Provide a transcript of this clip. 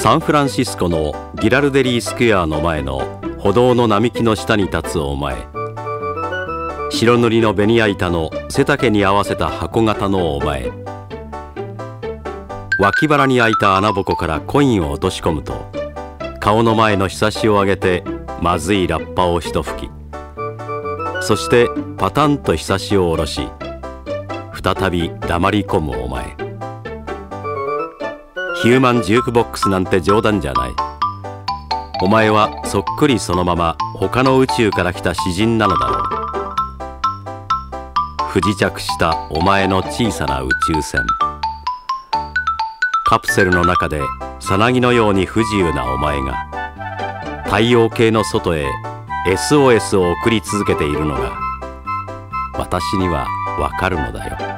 サンフランシスコのギラルデリースクエアの前の歩道の並木の下に立つお前、白塗りのベニヤ板の背丈に合わせた箱型のお前、脇腹に開いた穴ぼこからコインを落とし込むと、顔の前のひさしを上げてまずいラッパを一吹き、そしてパタンとひさしを下ろし、再び黙り込むお前。ヒューマンジュークボックスなんて冗談じゃない。お前はそっくりそのまま他の宇宙から来た詩人なのだろう。不時着したお前の小さな宇宙船、カプセルの中でさなぎのように不自由なお前が太陽系の外へ SOS を送り続けているのが私にはわかるのだよ。